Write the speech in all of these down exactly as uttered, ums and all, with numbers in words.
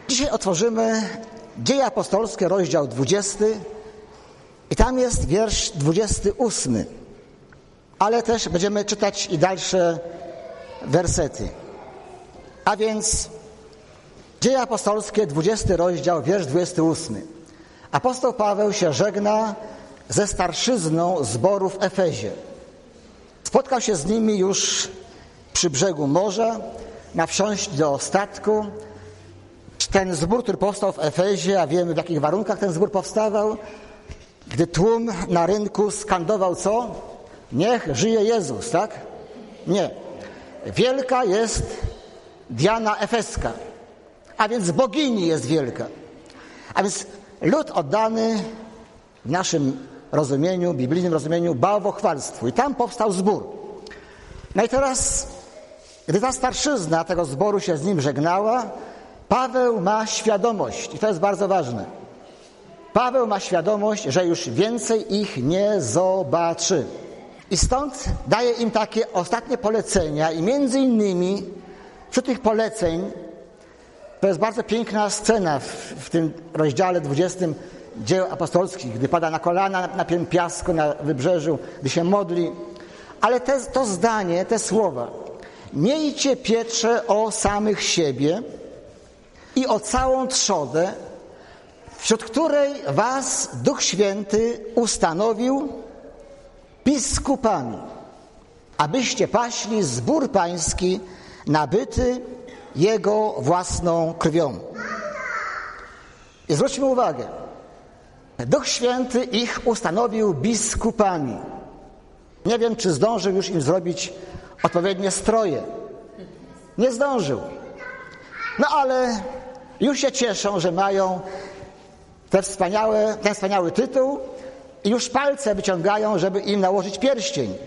Dzisiaj otworzymy Dzieje Apostolskie, rozdział dwudziesty i tam jest wiersz dwudziesty ósmy, ale też będziemy czytać i dalsze wersety. A więc Dzieje Apostolskie, dwudziesty rozdział, wiersz dwudziesty ósmy. Apostoł Paweł się żegna ze starszyzną zboru w Efezie. Spotkał się z nimi już przy brzegu morza, ma wsiąść do statku. Ten zbór, który powstał w Efezie, a wiemy, w jakich warunkach ten zbór powstawał, gdy tłum na rynku skandował co? Niech żyje Jezus, tak? Nie. Wielka jest Diana Efeska, a więc bogini jest wielka. A więc lud oddany w naszym rozumieniu, biblijnym rozumieniu, bałwochwalstwu. I tam powstał zbór. No i teraz, gdy ta starszyzna tego zboru się z nim żegnała, Paweł ma świadomość, i to jest bardzo ważne, Paweł ma świadomość, że już więcej ich nie zobaczy. I stąd daje im takie ostatnie polecenia i między innymi wśród tych poleceń, to jest bardzo piękna scena w, w tym rozdziale dwudziestym Dzieł Apostolskich, gdy pada na kolana na tym piasku, na wybrzeżu, gdy się modli. Ale te, to zdanie, te słowa: miejcie pieczę o samych siebie i o całą trzodę, wśród której was Duch Święty ustanowił biskupami, abyście paśli zbór pański nabyty Jego własną krwią. I zwróćmy uwagę, Duch Święty ich ustanowił biskupami. Nie wiem, czy zdążył już im zrobić odpowiednie stroje. Nie zdążył. No ale już się cieszą, że mają te wspaniałe, ten wspaniały tytuł i już palce wyciągają, żeby im nałożyć pierścień.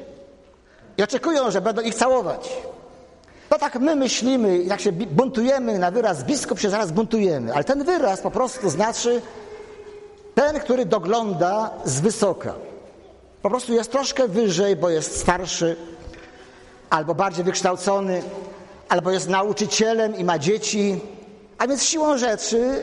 I oczekują, że będą ich całować. No tak my myślimy, jak się buntujemy na wyraz biskup, się zaraz buntujemy. Ale ten wyraz po prostu znaczy ten, który dogląda z wysoka. Po prostu jest troszkę wyżej, bo jest starszy, albo bardziej wykształcony, albo jest nauczycielem i ma dzieci, a więc siłą rzeczy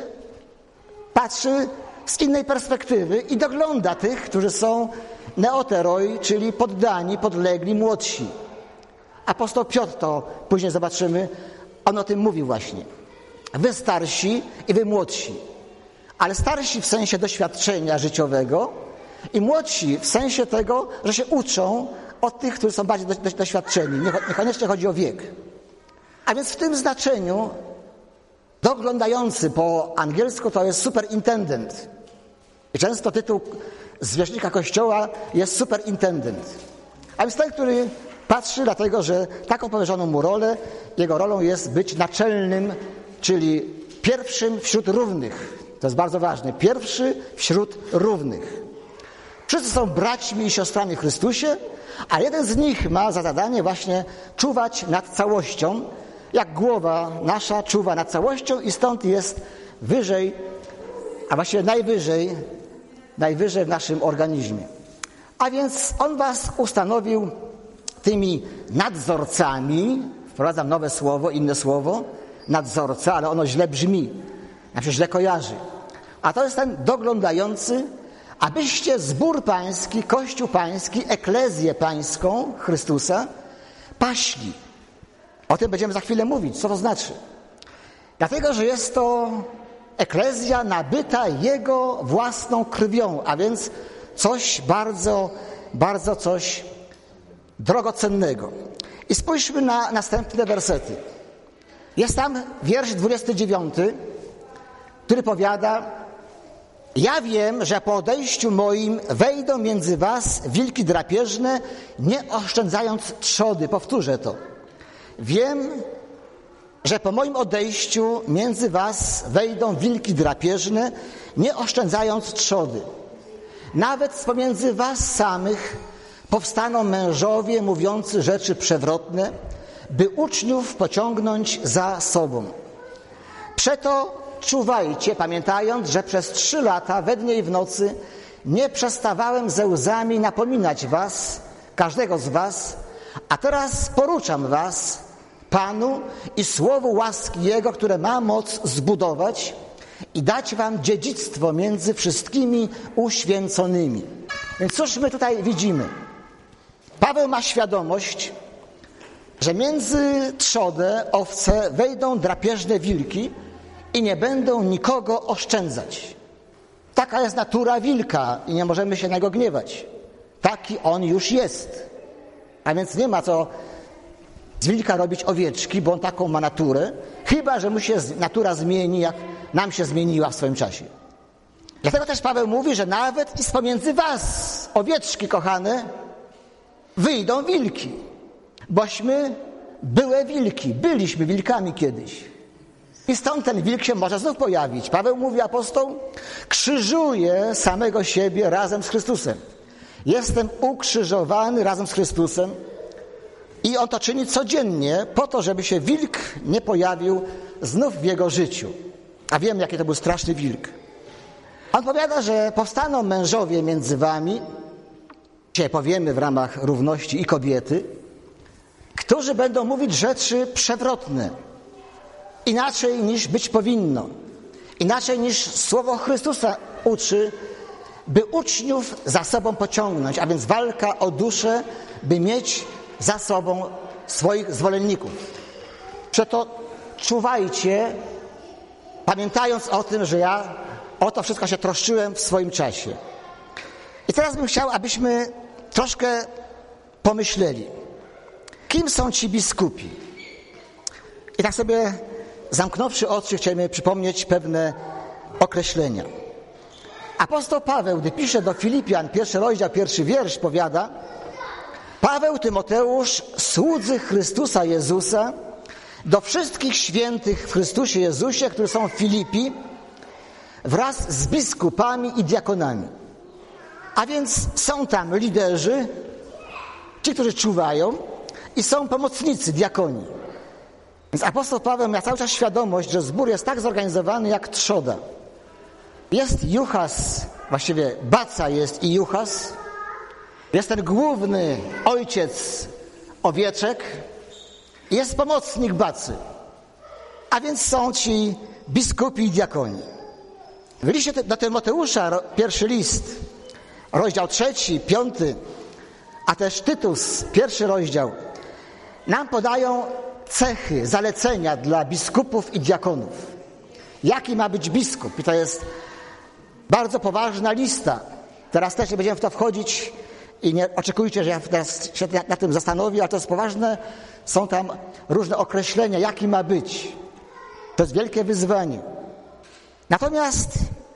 patrzy z innej perspektywy i dogląda tych, którzy są neoteroi, czyli poddani, podlegli, młodsi. Apostoł Piotr, to później zobaczymy, on o tym mówił właśnie. Wy starsi i wy młodsi. Ale starsi w sensie doświadczenia życiowego i młodsi w sensie tego, że się uczą od tych, którzy są bardziej do, do, doświadczeni. Niekoniecznie chodzi o wiek. A więc w tym znaczeniu doglądający po angielsku to jest superintendent. I często tytuł zwierzchnika Kościoła jest superintendent. A więc ten, który patrzy dlatego, że taką powierzoną mu rolę, jego rolą jest być naczelnym, czyli pierwszym wśród równych. To jest bardzo ważne. Pierwszy wśród równych. Wszyscy są braćmi i siostrami w Chrystusie, a jeden z nich ma za zadanie właśnie czuwać nad całością, jak głowa nasza czuwa nad całością i stąd jest wyżej, a właściwie najwyżej, najwyżej w naszym organizmie. A więc on was ustanowił tymi nadzorcami, wprowadzam nowe słowo, inne słowo, nadzorca, ale ono źle brzmi, znaczy źle kojarzy. A to jest ten doglądający, abyście zbór pański, Kościół pański, eklezję pańską Chrystusa paśli. O tym będziemy za chwilę mówić, co to znaczy. Dlatego, że jest to eklezja nabyta Jego własną krwią, a więc coś bardzo, bardzo coś drogocennego. I spójrzmy na następne wersety. Jest tam wiersz dwudziesty dziewiąty, który powiada: ja wiem, że po odejściu moim wejdą między was wilki drapieżne, nie oszczędzając trzody. Powtórzę to. Wiem, że po moim odejściu między was wejdą wilki drapieżne, nie oszczędzając trzody. Nawet pomiędzy was samych powstaną mężowie mówiący rzeczy przewrotne, by uczniów pociągnąć za sobą. Przeto czuwajcie, pamiętając, że przez trzy lata we dnie i w nocy nie przestawałem ze łzami napominać was, każdego z was, a teraz poruczam was, Panu i słowu łaski Jego, które ma moc zbudować i dać wam dziedzictwo między wszystkimi uświęconymi. Więc cóż my tutaj widzimy? Paweł ma świadomość, że między trzodę, owce wejdą drapieżne wilki i nie będą nikogo oszczędzać. Taka jest natura wilka i nie możemy się na niego gniewać. Taki on już jest. A więc nie ma co z wilka robić owieczki, bo on taką ma naturę, chyba że mu się natura zmieni, jak nam się zmieniła w swoim czasie. Dlatego też Paweł mówi, że nawet i z pomiędzy was, owieczki kochane, wyjdą wilki. Bośmy były wilki, byliśmy wilkami kiedyś. I stąd ten wilk się może znów pojawić. Paweł mówi, apostoł, krzyżuję samego siebie razem z Chrystusem. Jestem ukrzyżowany razem z Chrystusem i on to czyni codziennie po to, żeby się wilk nie pojawił znów w jego życiu. A wiem, jaki to był straszny wilk. On powiada, że powstaną mężowie między wami, dzisiaj powiemy w ramach równości i kobiety, którzy będą mówić rzeczy przewrotne, inaczej niż być powinno, inaczej niż słowo Chrystusa uczy, by uczniów za sobą pociągnąć, a więc walka o duszę, by mieć za sobą swoich zwolenników. Przeto czuwajcie, pamiętając o tym, że ja o to wszystko się troszczyłem w swoim czasie. I teraz bym chciał, abyśmy troszkę pomyśleli, kim są ci biskupi. I tak sobie zamknąwszy oczy, chcielibyśmy przypomnieć pewne określenia. Apostoł Paweł, gdy pisze do Filipian, pierwszy rozdział, pierwszy wiersz, powiada: Paweł, Tymoteusz, słudzy Chrystusa Jezusa, do wszystkich świętych w Chrystusie Jezusie, którzy są w Filipi, wraz z biskupami i diakonami. A więc są tam liderzy, ci, którzy czuwają, i są pomocnicy, diakoni. Więc apostoł Paweł miał cały czas świadomość, że zbór jest tak zorganizowany jak trzoda. Jest Juchas, właściwie Baca jest i Juchas. Jest ten główny ojciec owieczek. Jest pomocnik Bacy. A więc są ci biskupi i diakoni. W liście do Tymoteusza, pierwszy list, rozdział trzeci, piąty, a też Tytus, pierwszy rozdział, nam podają cechy, zalecenia dla biskupów i diakonów. Jaki ma być biskup? I to jest bardzo poważna lista. Teraz też nie będziemy w to wchodzić i nie oczekujcie, że ja teraz się na tym zastanowię, ale to jest poważne. Są tam różne określenia, jaki ma być. To jest wielkie wyzwanie. Natomiast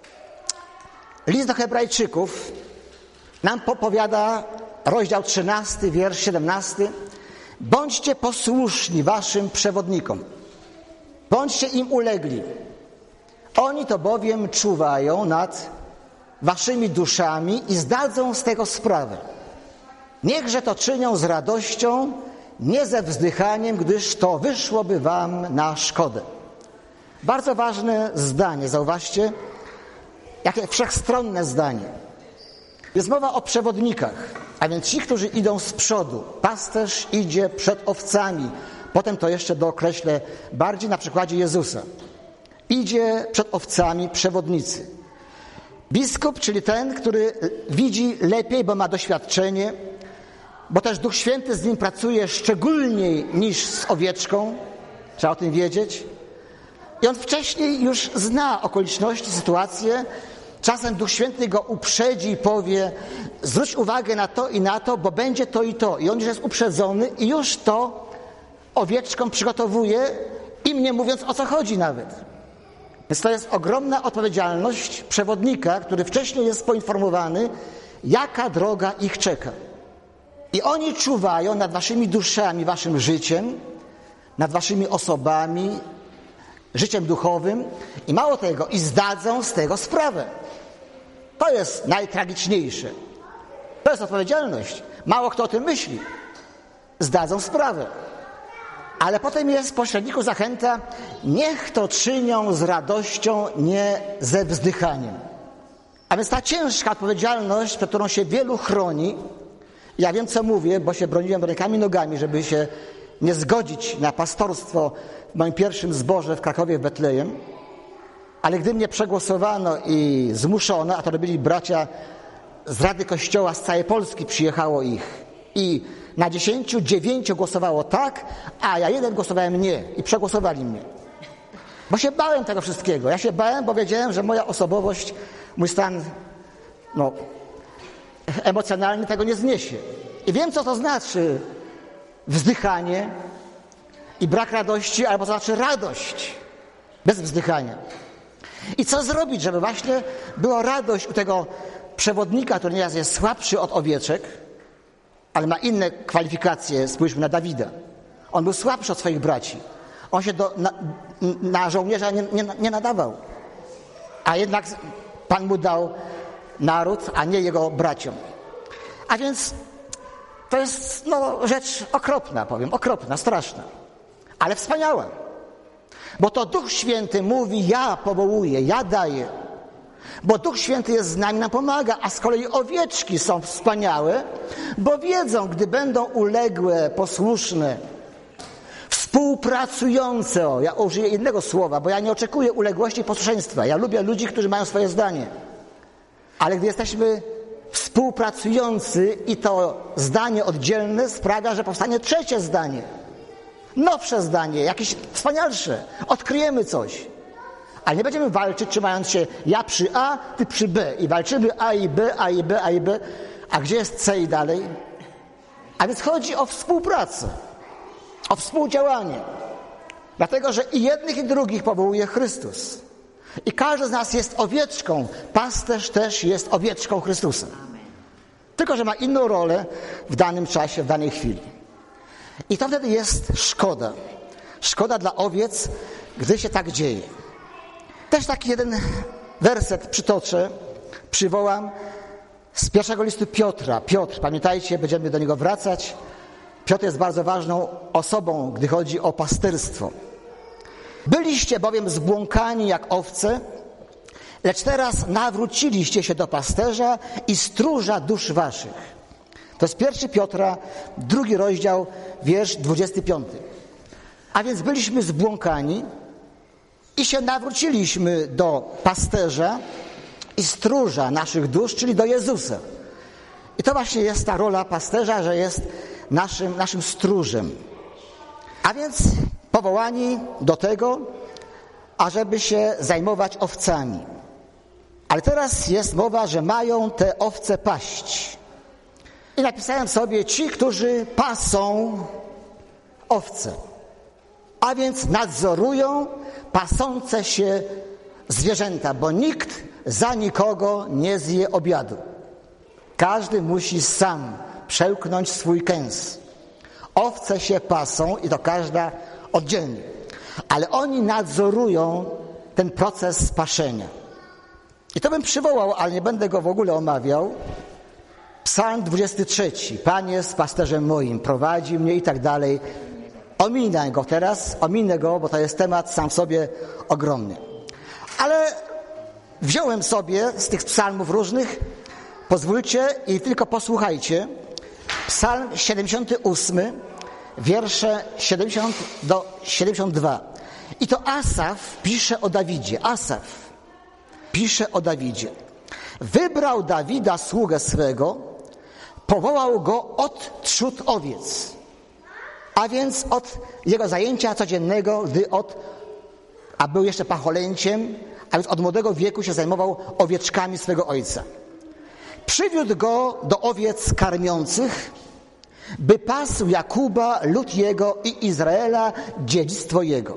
list do Hebrajczyków nam powiada, rozdział trzynasty, wiersz siedemnasty: bądźcie posłuszni waszym przewodnikom, bądźcie im ulegli. Oni to bowiem czuwają nad waszymi duszami i zdadzą z tego sprawę. Niechże to czynią z radością, nie ze wzdychaniem, gdyż to wyszłoby wam na szkodę. Bardzo ważne zdanie, zauważcie, jakie wszechstronne zdanie. Jest mowa o przewodnikach, a więc ci, którzy idą z przodu. Pasterz idzie przed owcami. Potem to jeszcze dookreślę bardziej na przykładzie Jezusa. Idzie przed owcami przewodnicy. Biskup, czyli ten, który widzi lepiej, bo ma doświadczenie, bo też Duch Święty z nim pracuje szczególniej niż z owieczką. Trzeba o tym wiedzieć. I on wcześniej już zna okoliczności, sytuacje. Czasem Duch Święty go uprzedzi i powie: zwróć uwagę na to i na to, bo będzie to i to. I on już jest uprzedzony i już to owieczkom przygotowuje, im nie mówiąc, o co chodzi nawet. Więc to jest ogromna odpowiedzialność przewodnika, który wcześniej jest poinformowany, jaka droga ich czeka. I oni czuwają nad waszymi duszami, waszym życiem, nad waszymi osobami, życiem duchowym i mało tego, i zdadzą z tego sprawę. To jest najtragiczniejsze. To jest odpowiedzialność. Mało kto o tym myśli. Zdadzą sprawę. Ale potem jest pośredniku zachęta: niech to czynią z radością, nie ze wzdychaniem. A więc ta ciężka odpowiedzialność, przed którą się wielu chroni, ja wiem, co mówię, bo się broniłem rękami, nogami, żeby się nie zgodzić na pastorstwo w moim pierwszym zborze w Krakowie, w Betlejem, ale gdy mnie przegłosowano i zmuszono, a to robili bracia z Rady Kościoła z całej Polski, przyjechało ich i na dziesięciu dziewięciu głosowało tak, a ja jeden głosowałem nie i przegłosowali mnie. Bo się bałem tego wszystkiego. Ja się bałem, bo wiedziałem, że moja osobowość, mój stan no, emocjonalny tego nie zniesie. I wiem, co to znaczy wzdychanie i brak radości, albo to znaczy radość bez wzdychania. I co zrobić, żeby właśnie była radość u tego przewodnika, który nieraz jest słabszy od owieczek, ale ma inne kwalifikacje. Spójrzmy na Dawida. On był słabszy od swoich braci. On się do, na, na żołnierza nie, nie, nie nadawał. A jednak Pan mu dał naród, a nie jego braciom. A więc to jest no, rzecz okropna, powiem, okropna, straszna, ale wspaniała. Bo to Duch Święty mówi, ja powołuję, ja daję. Bo Duch Święty jest z nami, nam pomaga, a z kolei owieczki są wspaniałe, bo wiedzą, gdy będą uległe, posłuszne, współpracujące, o, ja użyję innego słowa, bo ja nie oczekuję uległości i posłuszeństwa. Ja lubię ludzi, którzy mają swoje zdanie. Ale gdy jesteśmy współpracujący i to zdanie oddzielne sprawia, że powstanie trzecie zdanie. Nowsze zdanie, jakieś wspanialsze. Odkryjemy coś. Ale nie będziemy walczyć, trzymając się ja przy A, ty przy B. I walczymy A i B, A i B, A i B. A gdzie jest C i dalej? A więc chodzi o współpracę. O współdziałanie. Dlatego, że i jednych, i drugich powołuje Chrystus. I każdy z nas jest owieczką. Pasterz też jest owieczką Chrystusa. Tylko że ma inną rolę w danym czasie, w danej chwili. I to wtedy jest szkoda. Szkoda dla owiec, gdy się tak dzieje. Też taki jeden werset przytoczę, przywołam z pierwszego listu Piotra. Piotr, pamiętajcie, będziemy do niego wracać. Piotr jest bardzo ważną osobą, gdy chodzi o pasterstwo. Byliście bowiem zbłąkani jak owce, lecz teraz nawróciliście się do pasterza i stróża dusz waszych. To jest pierwszy Piotra, drugi rozdział, wiersz dwudziesty piąty. A więc byliśmy zbłąkani i się nawróciliśmy do pasterza i stróża naszych dusz, czyli do Jezusa. I to właśnie jest ta rola pasterza, że jest naszym, naszym stróżem. A więc powołani do tego, ażeby się zajmować owcami. Ale teraz jest mowa, że mają te owce paść. I napisałem sobie ci, którzy pasą owce. A więc nadzorują pasące się zwierzęta, bo nikt za nikogo nie zje obiadu. Każdy musi sam przełknąć swój kęs. Owce się pasą i to każda oddzielnie. Ale oni nadzorują ten proces paszenia. I to bym przywołał, ale nie będę go w ogóle omawiał. Psalm dwudziesty trzeci. Pan jest pasterzem moim, prowadzi mnie i tak dalej. Ominę go teraz, ominę go, bo to jest temat sam w sobie ogromny. Ale wziąłem sobie z tych psalmów różnych, pozwólcie i tylko posłuchajcie. Psalm siedemdziesiąty ósmy, wiersze siedemdziesiąt do siedemdziesiątego drugiego. I to Asaf pisze o Dawidzie. Asaf pisze o Dawidzie. Wybrał Dawida, sługę swego, powołał go od trzód owiec, a więc od jego zajęcia codziennego, gdy od, a był jeszcze pacholęciem, a więc od młodego wieku się zajmował owieczkami swego ojca. Przywiódł go do owiec karmiących, by pasł Jakuba, lud jego i Izraela, dziedzictwo jego.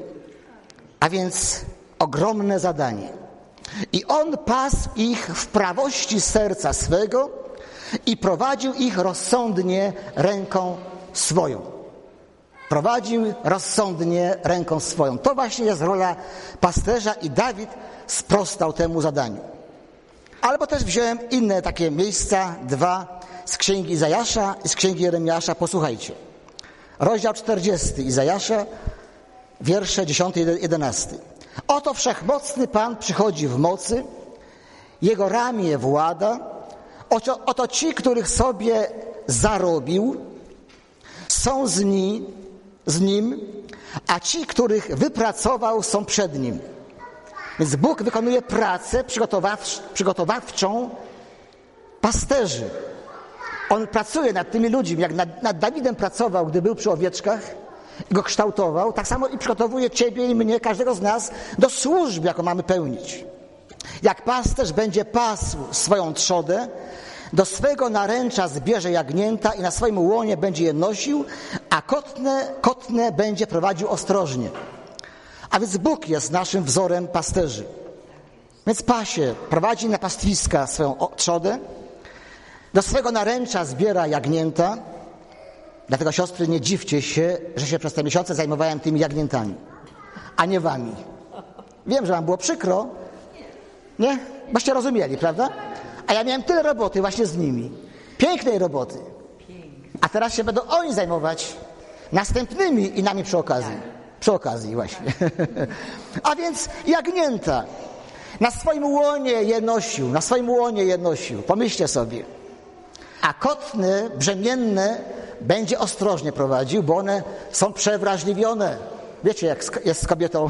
A więc ogromne zadanie. I on pasł ich w prawości serca swego i prowadził ich rozsądnie ręką swoją. Prowadził rozsądnie ręką swoją. To właśnie jest rola pasterza i Dawid sprostał temu zadaniu. Albo też wziąłem inne takie miejsca, dwa z księgi Izajasza i z księgi Jeremiasza. Posłuchajcie. Rozdział czterdziesty Izajasza, wiersze dziesiąty i jedenasty. Oto wszechmocny Pan przychodzi w mocy, jego ramię włada. Oto, oto ci, których sobie zarobił, są z nim z Nim, a ci, których wypracował, są przed Nim. Więc Bóg wykonuje pracę przygotowawczą pasterzy. On pracuje nad tymi ludźmi, jak nad, nad Dawidem pracował, gdy był przy owieczkach i go kształtował, tak samo i przygotowuje ciebie i mnie, każdego z nas, do służby, jaką mamy pełnić. Jak pasterz będzie pasł swoją trzodę, do swego naręcza zbierze jagnięta i na swoim łonie będzie je nosił, a kotne, kotne będzie prowadził ostrożnie. A więc Bóg jest naszym wzorem pasterzy. Więc pasie, prowadzi na pastwiska swoją trzodę, do swego naręcza zbiera jagnięta. Dlatego, siostry, nie dziwcie się, że się przez te miesiące zajmowałem tymi jagniętami, a nie wami. Wiem, że wam było przykro, nie? Boście rozumieli, prawda? A ja miałem tyle roboty właśnie z nimi. Pięknej roboty. A teraz się będą oni zajmować następnymi i nami przy okazji. Przy okazji właśnie. A więc jagnięta. Na swoim łonie je nosił, na swoim łonie je nosił. Pomyślcie sobie. A kotny, brzemienne będzie ostrożnie prowadził, bo one są przewrażliwione. Wiecie, jak jest z kobietą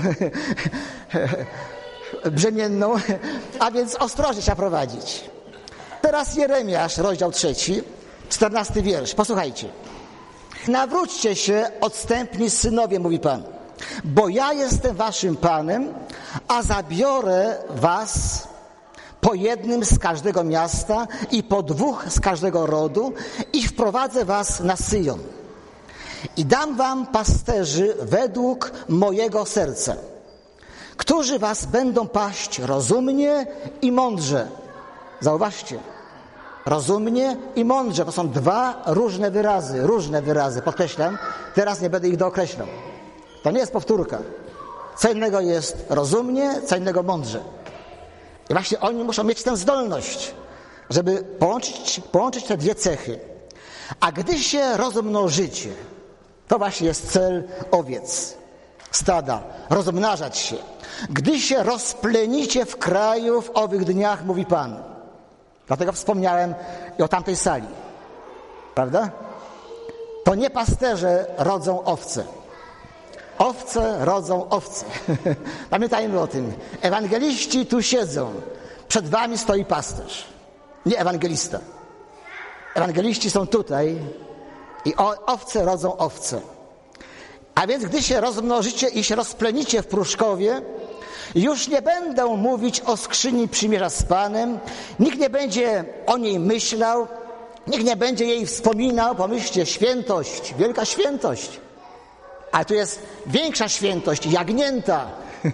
brzemienną, a więc ostrożnie trzeba prowadzić. Teraz Jeremiasz, rozdział trzeci, czternasty wiersz. Posłuchajcie. Nawróćcie się, odstępni synowie, mówi Pan, bo ja jestem waszym Panem, a zabiorę was po jednym z każdego miasta i po dwóch z każdego rodu i wprowadzę was na Syjon. I dam wam pasterzy według mojego serca, którzy was będą paść rozumnie i mądrze. Zauważcie, rozumnie i mądrze to są dwa różne wyrazy, różne wyrazy, podkreślam, teraz nie będę ich dookreślał. To nie jest powtórka. Co innego jest rozumnie, co innego mądrze. I właśnie oni muszą mieć tę zdolność, żeby połączyć, połączyć te dwie cechy. A gdy się rozmnożycie, to właśnie jest cel owiec, stada, rozmnażać się. Gdy się rozplenicie w kraju w owych dniach, mówi Pan. Dlatego wspomniałem i o tamtej sali. Prawda? To nie pasterze rodzą owce. Owce rodzą owce. Pamiętajmy o tym. Ewangeliści tu siedzą. Przed wami stoi pasterz. Nie ewangelista. Ewangeliści są tutaj i owce rodzą owce. A więc gdy się rozmnożycie i się rozplenicie w Pruszkowie, już nie będą mówić o skrzyni przymierza z Panem, nikt nie będzie o niej myślał, nikt nie będzie jej wspominał. Pomyślcie, świętość, wielka świętość. Ale tu jest większa świętość, jagnięta,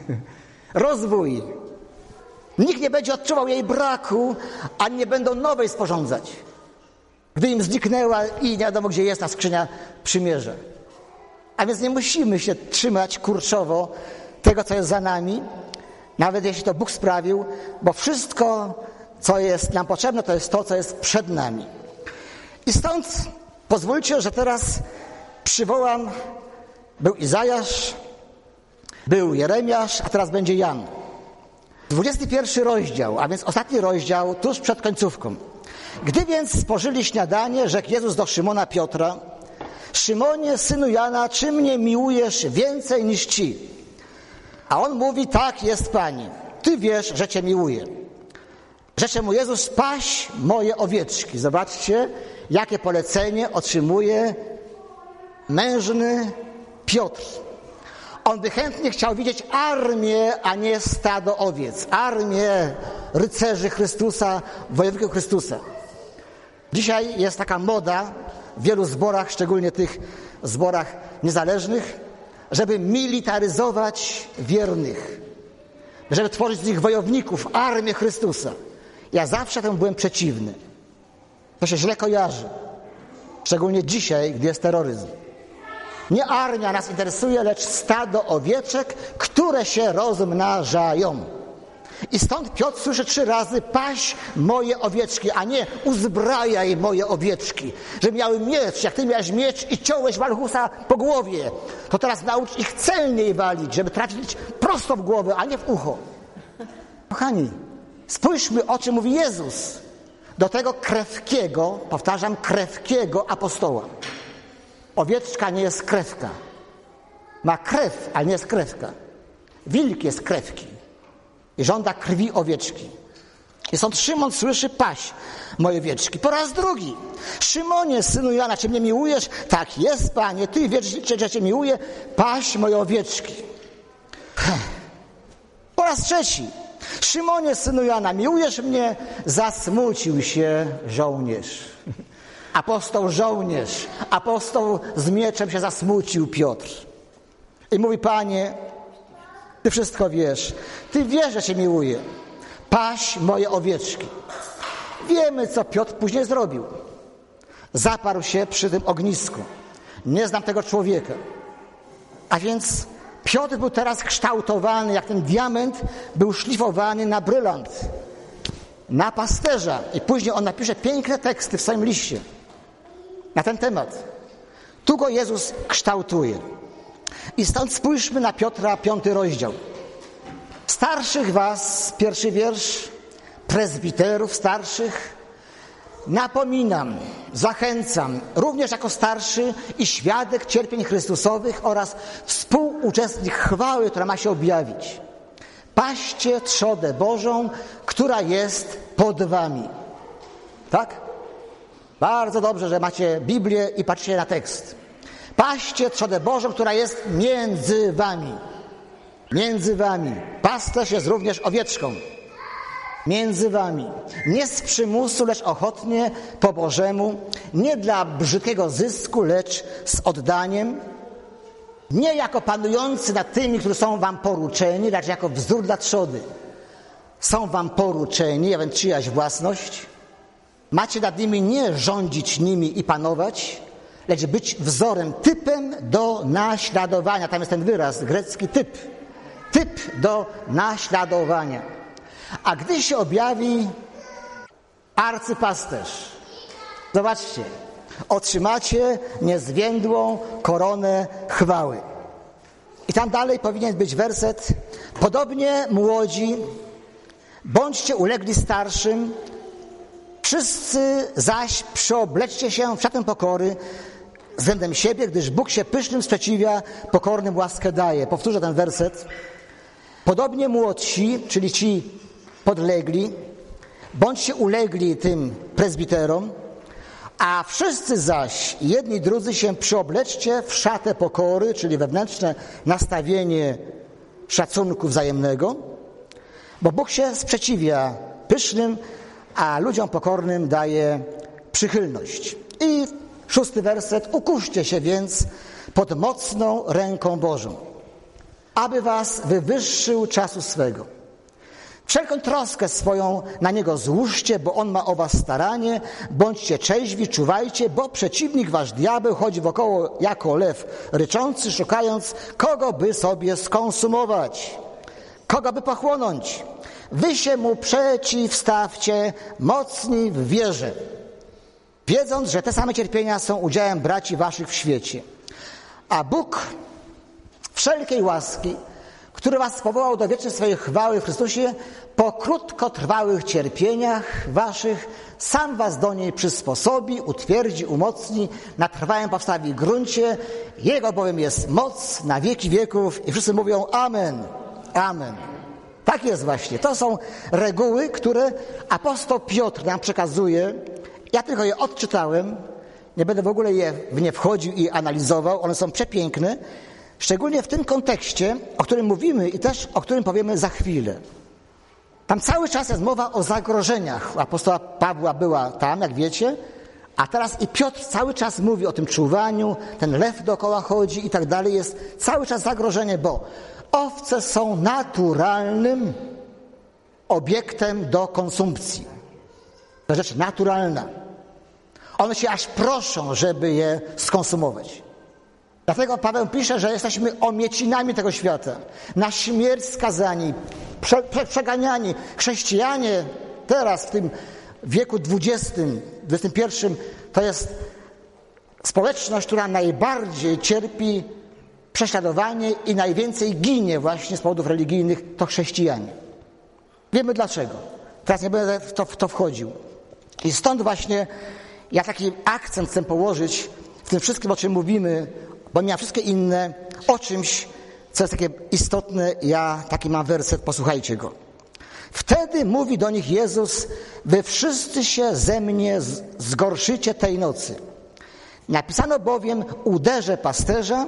rozwój. Nikt nie będzie odczuwał jej braku, ani nie będą nowej sporządzać, gdy im zniknęła i nie wiadomo, gdzie jest ta skrzynia przymierza. A więc nie musimy się trzymać kurczowo tego, co jest za nami, nawet jeśli to Bóg sprawił, bo wszystko, co jest nam potrzebne, to jest to, co jest przed nami. I stąd pozwólcie, że teraz przywołam, był Izajasz, był Jeremiasz, a teraz będzie Jan. dwudziesty pierwszy rozdział, a więc ostatni rozdział, tuż przed końcówką. Gdy więc spożyli śniadanie, rzekł Jezus do Szymona Piotra: Szymonie, synu Jana, czy mnie miłujesz więcej niż ci? A on mówi: tak jest, Panie, Ty wiesz, że Cię miłuję. Rzecze mu Jezus: paś moje owieczki. Zobaczcie, jakie polecenie otrzymuje mężny Piotr. On by chętnie chciał widzieć armię, a nie stado owiec. Armię rycerzy Chrystusa, wojowników Chrystusa. Dzisiaj jest taka moda w wielu zborach, szczególnie tych zborach niezależnych, żeby militaryzować wiernych, żeby tworzyć z nich wojowników, armię Chrystusa. Ja zawsze temu byłem przeciwny. To się źle kojarzy. Szczególnie dzisiaj, gdy jest terroryzm. Nie armia nas interesuje, lecz stado owieczek, które się rozmnażają. I stąd Piotr słyszy trzy razy: paś moje owieczki, a nie uzbrajaj moje owieczki. Że miały miecz, jak ty miałeś miecz i ciąłeś Malchusa po głowie, to teraz naucz ich celniej walić, żeby trafić prosto w głowę, a nie w ucho. Kochani, spójrzmy, o czym mówi Jezus do tego krewkiego, powtarzam, krewkiego apostoła. Owieczka nie jest krewka. Ma krew, ale nie jest krewka. Wilk jest krewki i żąda krwi owieczki. I stąd Szymon słyszy: paś moje owieczki. Po raz drugi: Szymonie, synu Jana, czy mnie miłujesz? Tak jest, Panie, Ty wiesz, że Cię miłuję. Paś moje owieczki. Po raz trzeci: Szymonie, synu Jana, miłujesz mnie? Zasmucił się żołnierz. Apostoł żołnierz, apostoł z mieczem się zasmucił, Piotr. I mówi: Panie, Ty wszystko wiesz. Ty wiesz, że Cię miłuję. Paś moje owieczki. Wiemy, co Piotr później zrobił. Zaparł się przy tym ognisku. Nie znam tego człowieka. A więc Piotr był teraz kształtowany, jak ten diament był szlifowany na brylant, na pasterza. I później on napisze piękne teksty w swoim liście na ten temat. Tu go Jezus kształtuje. I stąd spójrzmy na Piotra, piąty rozdział. Starszych was, pierwszy wiersz, prezbiterów starszych, napominam, zachęcam, również jako starszy i świadek cierpień Chrystusowych oraz współuczestnik chwały, która ma się objawić. Paście trzodę Bożą, która jest pod wami. Tak? Bardzo dobrze, że macie Biblię i patrzycie na tekst. Paście trzodę Bożą, która jest między wami. Między wami. Pasterz jest również owieczką. Między wami. Nie z przymusu, lecz ochotnie, po Bożemu. Nie dla brzydkiego zysku, lecz z oddaniem. Nie jako panujący nad tymi, którzy są wam poruczeni, lecz jako wzór dla trzody. Są wam poruczeni, a więc czyjaś własność. Macie nad nimi nie rządzić nimi i panować, lecz być wzorem, typem do naśladowania. Tam jest ten wyraz grecki typ. Typ do naśladowania. A gdy się objawi arcypasterz, zobaczcie, otrzymacie niezwiędłą koronę chwały. I tam dalej powinien być werset: podobnie młodzi, bądźcie ulegli starszym, wszyscy zaś przyobleczcie się w szatę pokory względem siebie, gdyż Bóg się pysznym sprzeciwia, pokornym łaskę daje. Powtórzę ten werset. Podobnie młodsi, czyli ci podlegli, bądźcie ulegli tym prezbiterom, a wszyscy zaś, jedni i drudzy, się przyobleczcie w szatę pokory, czyli wewnętrzne nastawienie szacunku wzajemnego, bo Bóg się sprzeciwia pysznym, a ludziom pokornym daje przychylność. I szósty werset: ukuszcie się więc pod mocną ręką Bożą, aby was wywyższył czasu swego. Wszelką troskę swoją na Niego złóżcie, bo On ma o was staranie. Bądźcie trzeźwi, czuwajcie, bo przeciwnik wasz diabeł chodzi wokoło jako lew ryczący, szukając, kogo by sobie skonsumować, kogo by pochłonąć. Wy się mu przeciwstawcie, mocni w wierze, wiedząc, że te same cierpienia są udziałem braci waszych w świecie. A Bóg wszelkiej łaski, który was powołał do wiecznej swojej chwały w Chrystusie, po krótkotrwałych cierpieniach waszych sam was do niej przysposobi, utwierdzi, umocni, na trwałym powstawi gruncie. Jego bowiem jest moc na wieki wieków. I wszyscy mówią amen, amen. Tak jest właśnie. To są reguły, które apostoł Piotr nam przekazuje. Ja tylko je odczytałem. Nie będę w ogóle je w nie wchodził i analizował. One są przepiękne. Szczególnie w tym kontekście, o którym mówimy i też o którym powiemy za chwilę. Tam cały czas jest mowa o zagrożeniach. Apostoła Pawła była tam, jak wiecie, a teraz i Piotr cały czas mówi o tym czuwaniu, ten lew dookoła chodzi i tak dalej. Jest cały czas zagrożenie, bo owce są naturalnym obiektem do konsumpcji. To rzecz naturalna. One się aż proszą, żeby je skonsumować. Dlatego Paweł pisze, że jesteśmy omiecinami tego świata, na śmierć skazani, prze, prze, przeganiani. Chrześcijanie teraz w tym wieku dwudziestym, dwudziestym pierwszym to jest społeczność, która najbardziej cierpi prześladowanie i najwięcej ginie właśnie z powodów religijnych, to chrześcijanie. Wiemy dlaczego. Teraz nie będę w to, w to wchodził. I stąd właśnie ja taki akcent chcę położyć w tym wszystkim, o czym mówimy, bo ja wszystkie inne o czymś, co jest takie istotne. Ja taki mam werset, posłuchajcie go. Wtedy mówi do nich Jezus: wy wszyscy się ze mnie zgorszycie tej nocy. Napisano bowiem: uderzę pasterza,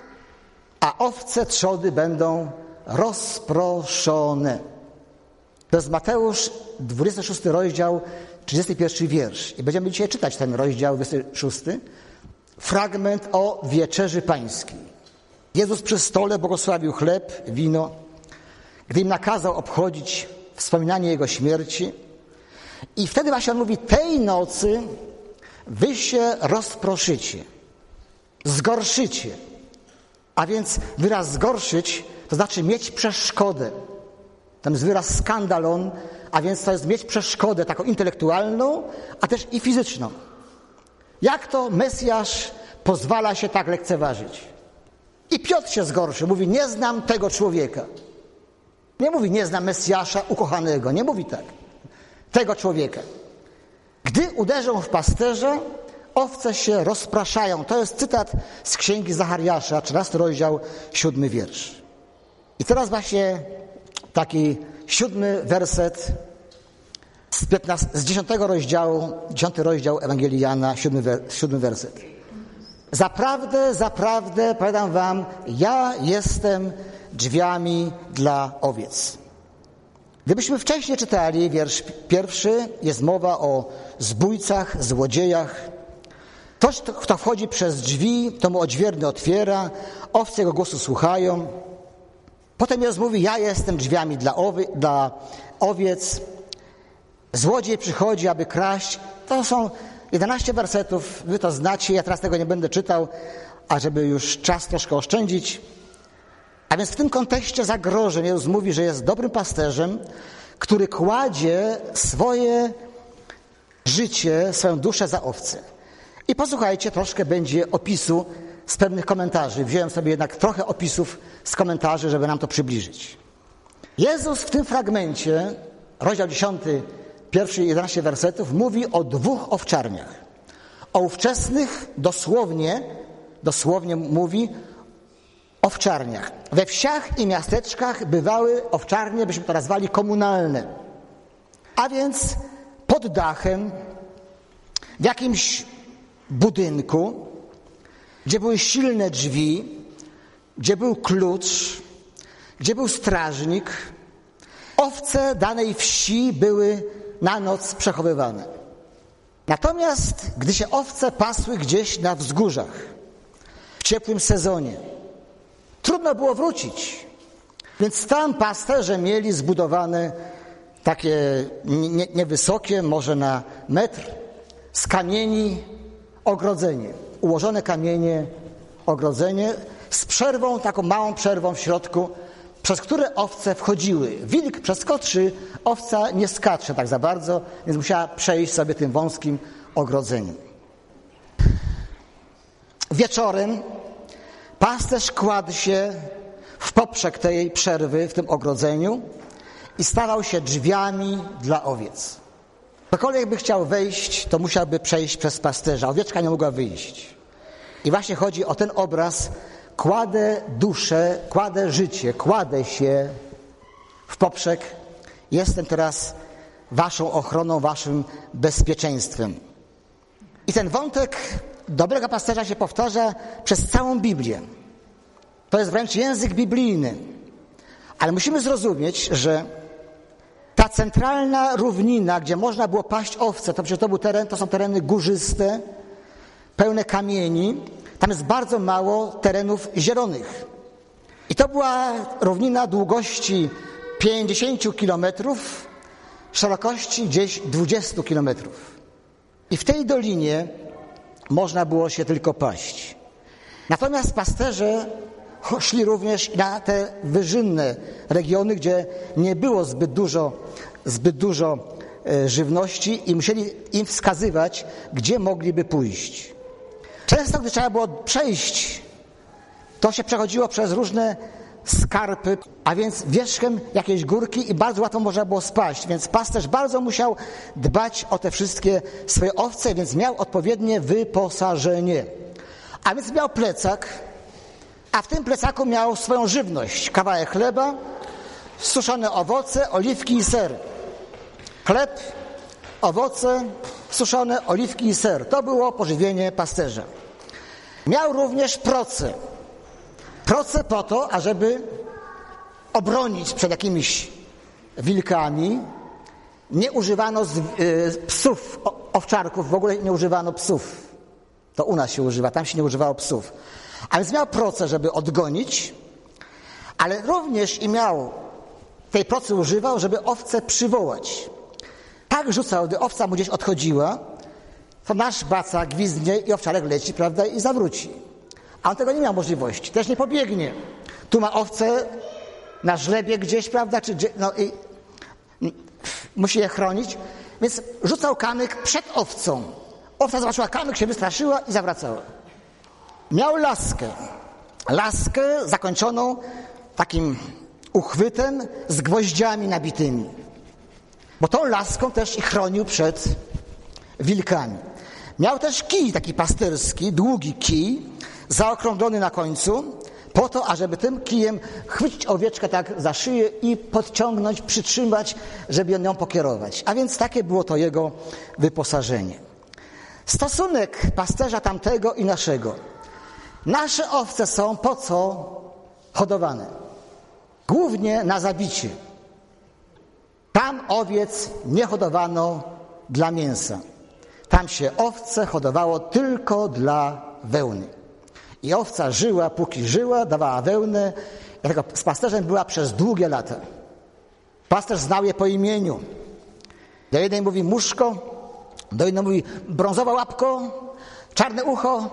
a owce trzody będą rozproszone. To jest Mateusz, dwudziesty szósty rozdział, trzydziesty pierwszy wiersz. I będziemy dzisiaj czytać ten rozdział, dwudziesty szósty. Fragment o wieczerzy pańskiej. Jezus przy stole błogosławił chleb, wino, gdy im nakazał obchodzić wspominanie Jego śmierci. I wtedy właśnie on mówi: tej nocy wy się rozproszycie, zgorszycie. A więc wyraz zgorszyć to znaczy mieć przeszkodę. Tam jest wyraz skandalon, a więc to jest mieć przeszkodę taką intelektualną, a też i fizyczną. Jak to Mesjasz pozwala się tak lekceważyć? I Piotr się zgorszy, mówi: nie znam tego człowieka. Nie mówi: nie znam Mesjasza ukochanego, nie mówi tak. Tego człowieka. Gdy uderzą w pasterza, owce się rozpraszają. To jest cytat z księgi Zachariasza, trzynasty rozdział, siódmy wiersz. I teraz właśnie taki siódmy werset z, piętnastego, z dziesiątego rozdziału, dziesiąty rozdział Ewangelii Jana, siódmy, wer, siódmy werset. Zaprawdę, zaprawdę, powiadam wam, ja jestem drzwiami dla owiec. Gdybyśmy wcześniej czytali wiersz pierwszy, jest mowa o zbójcach, złodziejach. Ktoś, kto wchodzi przez drzwi, to mu odźwierny otwiera, owce jego głosu słuchają. Potem Jezus mówi: ja jestem drzwiami dla, owy, dla owiec. Złodziej przychodzi, aby kraść. To są jedenaście wersetów, wy to znacie, ja teraz tego nie będę czytał, ażeby już czas troszkę oszczędzić. A więc w tym kontekście zagrożeń Jezus mówi, że jest dobrym pasterzem, który kładzie swoje życie, swoją duszę za owce. I posłuchajcie, troszkę będzie opisu z pewnych komentarzy. Wziąłem sobie jednak trochę opisów z komentarzy, żeby nam to przybliżyć. Jezus w tym fragmencie, rozdział dziesiąty, pierwszy jedenaście wersetów, mówi o dwóch owczarniach. O ówczesnych, dosłownie, dosłownie mówi owczarniach. We wsiach i miasteczkach bywały owczarnie, byśmy to nazwali komunalne. A więc pod dachem, w jakimś budynku, gdzie były silne drzwi, gdzie był klucz, gdzie był strażnik, owce danej wsi były na noc przechowywane. Natomiast gdy się owce pasły gdzieś na wzgórzach, w ciepłym sezonie, trudno było wrócić. Więc tam pasterze mieli zbudowane takie nie, niewysokie, może na metr, z kamieni ogrodzenie. Ułożone kamienie, ogrodzenie z przerwą, taką małą przerwą w środku, przez które owce wchodziły. Wilk przeskoczy, owca nie skacze tak za bardzo, więc musiała przejść sobie tym wąskim ogrodzeniem. Wieczorem pasterz kładł się w poprzek tej przerwy, w tym ogrodzeniu i stawał się drzwiami dla owiec. Ktokolwiek by chciał wejść, to musiałby przejść przez pasterza. Owieczka nie mogła wyjść. I właśnie chodzi o ten obraz. Kładę duszę, kładę życie, kładę się w poprzek. Jestem teraz waszą ochroną, waszym bezpieczeństwem. I ten wątek dobrego pasterza się powtarza przez całą Biblię. To jest wręcz język biblijny. Ale musimy zrozumieć, że ta centralna równina, gdzie można było paść owce, to przecież to był teren, to są tereny górzyste, pełne kamieni. Tam jest bardzo mało terenów zielonych. I to była równina długości pięćdziesiąt kilometrów, szerokości gdzieś dwadzieścia kilometrów. I w tej dolinie można było się tylko paść. Natomiast pasterze szli również na te wyżynne regiony, gdzie nie było zbyt dużo, zbyt dużo żywności i musieli im wskazywać, gdzie mogliby pójść. Często, gdy trzeba było przejść, to się przechodziło przez różne skarpy, a więc wierzchem jakiejś górki i bardzo łatwo można było spaść. Więc pasterz bardzo musiał dbać o te wszystkie swoje owce, więc miał odpowiednie wyposażenie. A więc miał plecak, a w tym plecaku miał swoją żywność. Kawałek chleba, suszone owoce, oliwki i ser. Chleb, owoce, suszone oliwki i ser. To było pożywienie pasterza. Miał również proce. Proce po to, ażeby obronić przed jakimiś wilkami. Nie używano z, y, psów, owczarków, w ogóle nie używano psów. To u nas się używa, tam się nie używało psów. A więc miał proce, żeby odgonić, ale również i miał, tej procy używał, żeby owce przywołać. Tak rzucał, gdy owca mu gdzieś odchodziła, to nasz baca gwizdnie i owczarek leci, prawda, i zawróci. A on tego nie miał możliwości, też nie pobiegnie. Tu ma owce na żlebie gdzieś, prawda, czy no i musi je chronić, więc rzucał kamyk przed owcą. Owca zobaczyła kamyk, się wystraszyła i zawracała. Miał laskę. Laskę zakończoną takim uchwytem z gwoździami nabitymi. Bo tą laską też ich chronił przed wilkami. Miał też kij taki pasterski, długi kij, zaokrąglony na końcu, po to, ażeby tym kijem chwycić owieczkę tak za szyję i podciągnąć, przytrzymać, żeby ją pokierować. A więc takie było to jego wyposażenie. Stosunek pasterza tamtego i naszego. Nasze owce są po co hodowane? Głównie na zabicie. Tam owiec nie hodowano dla mięsa. Tam się owce hodowało tylko dla wełny. I owca żyła, póki żyła, dawała wełnę. Dlatego z pasterzem była przez długie lata. Pasterz znał je po imieniu. Do jednej mówi muszko, do innej mówi brązowe łapko, czarne ucho,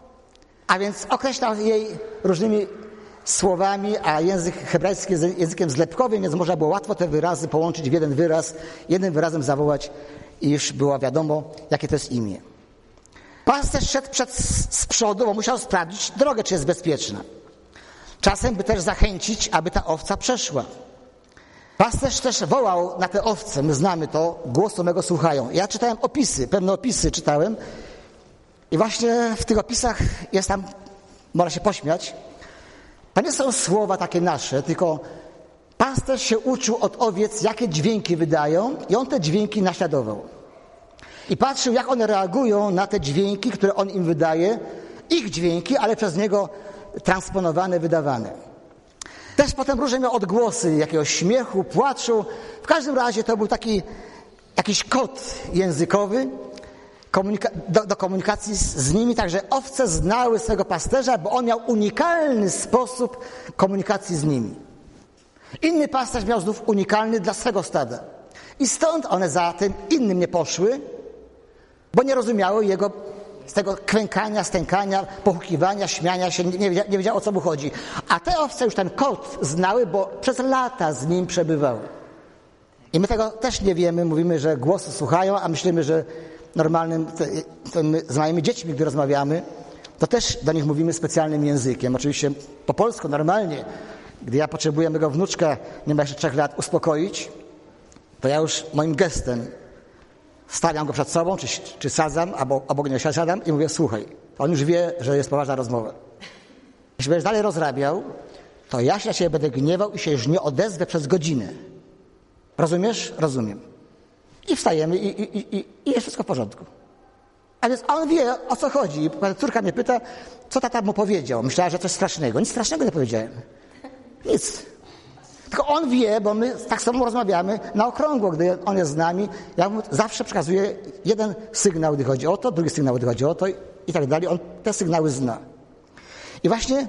a więc określał jej różnymi słowami, a język hebrajski jest językiem zlepkowym, więc można było łatwo te wyrazy połączyć w jeden wyraz, jednym wyrazem zawołać i już było wiadomo, jakie to jest imię. Pasterz szedł przed, z przodu, bo musiał sprawdzić drogę, czy jest bezpieczna. Czasem by też zachęcić, aby ta owca przeszła. Pasterz też wołał na te owce, my znamy to, głosu mego słuchają. Ja czytałem opisy, pewne opisy czytałem i właśnie w tych opisach jest tam, można się pośmiać, to nie są słowa takie nasze, tylko pasterz się uczył od owiec, jakie dźwięki wydają i on te dźwięki naśladował. I patrzył, jak one reagują na te dźwięki, które on im wydaje, ich dźwięki, ale przez niego transponowane, wydawane. Też potem różne miał odgłosy jakiegoś śmiechu, płaczu. W każdym razie to był taki jakiś kod językowy komunika- do, do komunikacji z, z nimi, także owce znały swego pasterza, bo on miał unikalny sposób komunikacji z nimi. Inny pasterz miał znów unikalny dla swego stada. I stąd one za tym innym nie poszły, bo nie rozumiały jego z tego kwękania, stękania, pochukiwania, śmiania się, nie, wiedzia, nie wiedziały, o co mu chodzi. A te owce już ten kod znały, bo przez lata z nim przebywały. I my tego też nie wiemy, mówimy, że głosu słuchają, a myślimy, że normalnym, to my z małymi dziećmi, gdy rozmawiamy, to też do nich mówimy specjalnym językiem. Oczywiście po polsku normalnie. Gdy ja potrzebuję mego wnuczka, nie ma jeszcze trzech lat, uspokoić, to ja już moim gestem stawiam go przed sobą, czy, czy sadzam, albo obok niego siadam i mówię, słuchaj, on już wie, że jest poważna rozmowa. Jeśli będziesz dalej rozrabiał, to ja się na ciebie będę gniewał i się już nie odezwę przez godzinę. Rozumiesz? Rozumiem. I wstajemy i, i, i, i jest wszystko w porządku. A więc on wie, o co chodzi. Córka mnie pyta, co tata mu powiedział. Myślała, że coś strasznego. Nic strasznego nie powiedziałem. Nic. Tylko on wie, bo my tak samo rozmawiamy na okrągło, gdy on jest z nami. Ja mu zawsze przekazuję jeden sygnał, gdy chodzi o to, drugi sygnał, gdy chodzi o to i tak dalej. On te sygnały zna. I właśnie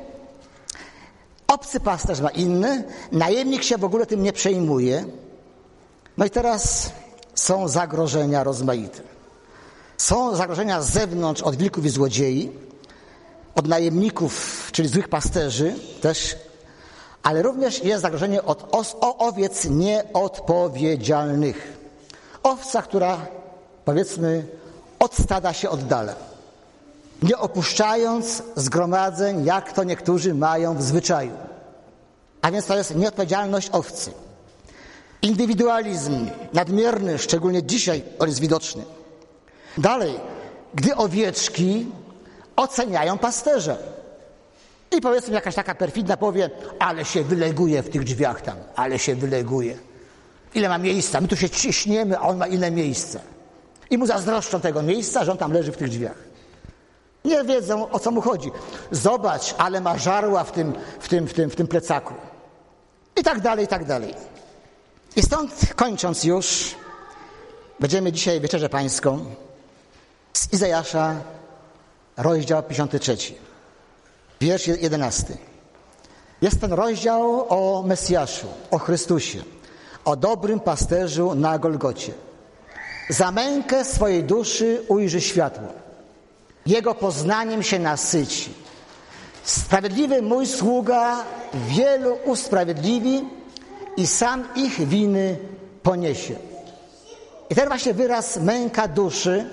obcy pasterz ma inny, najemnik się w ogóle tym nie przejmuje. No i teraz są zagrożenia rozmaite. Są zagrożenia z zewnątrz od wilków i złodziei, od najemników, czyli złych pasterzy też, ale również jest zagrożenie od os- o owiec nieodpowiedzialnych. Owca, która, powiedzmy, od stada się oddala, nie opuszczając zgromadzeń, jak to niektórzy mają w zwyczaju. A więc to jest nieodpowiedzialność owcy. Indywidualizm nadmierny, szczególnie dzisiaj on jest widoczny. Dalej, gdy owieczki oceniają pasterza. I powiedzmy jakaś taka perfidna powie, ale się wyleguje w tych drzwiach tam, ale się wyleguje. Ile ma miejsca? My tu się ciśniemy, a on ma inne miejsce. I mu zazdroszczą tego miejsca, że on tam leży w tych drzwiach. Nie wiedzą, o co mu chodzi. Zobacz, ale ma żarła w tym, w tym, w tym, w tym plecaku. I tak dalej, i tak dalej. I stąd kończąc już, będziemy dzisiaj Wieczerzę Pańską z Izajasza, rozdział pięćdziesiąty trzeci, wiersz jedenasty. Jest ten rozdział o Mesjaszu, o Chrystusie, o dobrym pasterzu na Golgocie. Za mękę swojej duszy ujrzy światło. Jego poznaniem się nasyci. Sprawiedliwy mój sługa wielu usprawiedliwi i sam ich winy poniesie. I ten właśnie wyraz męka duszy,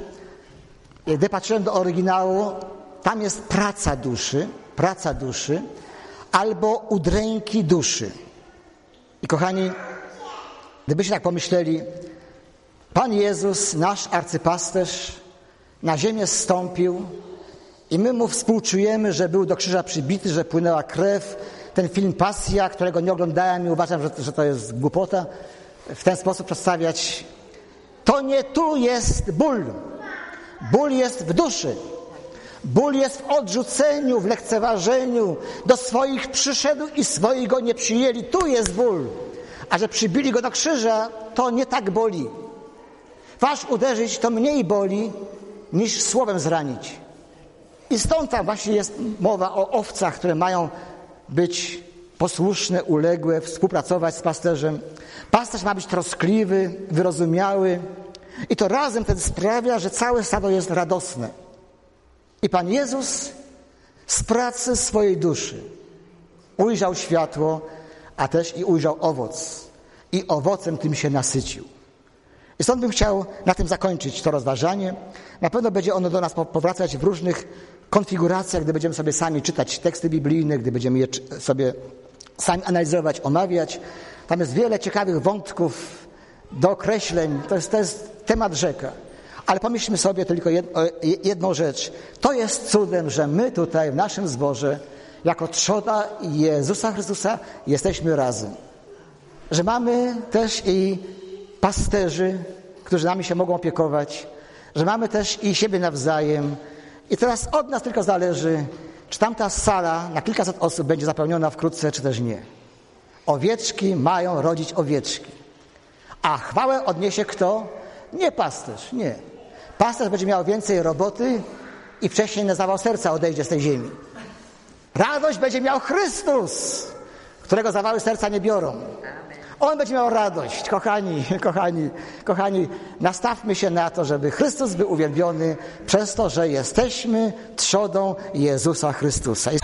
gdy patrzyłem do oryginału, tam jest praca duszy, praca duszy, albo udręki duszy. I kochani, gdybyście tak pomyśleli, Pan Jezus, nasz arcypasterz, na ziemię zstąpił i my mu współczujemy, że był do krzyża przybity, że płynęła krew. Ten film Pasja, którego nie oglądałem i uważam, że, że to jest głupota, w ten sposób przedstawiać. To nie tu jest ból. Ból jest w duszy. Ból jest w odrzuceniu, w lekceważeniu. Do swoich przyszedł i swoich go nie przyjęli. Tu jest ból. A że przybili go do krzyża, to nie tak boli. Wasz uderzyć to mniej boli, niż słowem zranić. I stąd tam właśnie jest mowa o owcach, które mają być posłuszne, uległe, współpracować z pasterzem. Pasterz ma być troskliwy, wyrozumiały i to razem wtedy sprawia, że całe stado jest radosne. I Pan Jezus z pracy swojej duszy ujrzał światło, a też i ujrzał owoc. I owocem tym się nasycił. I stąd bym chciał na tym zakończyć to rozważanie. Na pewno będzie ono do nas powracać w różnych konfiguracjach, gdy będziemy sobie sami czytać teksty biblijne, gdy będziemy je sobie sami analizować, omawiać. Tam jest wiele ciekawych wątków, dookreśleń. To jest, to jest temat rzeka. Ale pomyślmy sobie tylko jedną rzecz. To jest cudem, że my tutaj w naszym zborze, jako trzoda Jezusa Chrystusa, jesteśmy razem. Że mamy też i pasterzy, którzy nami się mogą opiekować, że mamy też i siebie nawzajem. I teraz od nas tylko zależy, czy tamta sala na kilkaset osób będzie zapełniona wkrótce, czy też nie. Owieczki mają rodzić owieczki. A chwałę odniesie kto? Nie pasterz, nie. Pasterz będzie miał więcej roboty i wcześniej na zawał serca odejdzie z tej ziemi. Radość będzie miał Chrystus, którego zawały serca nie biorą. On będzie miał radość. Kochani, kochani, kochani, nastawmy się na to, żeby Chrystus był uwielbiony przez to, że jesteśmy trzodą Jezusa Chrystusa.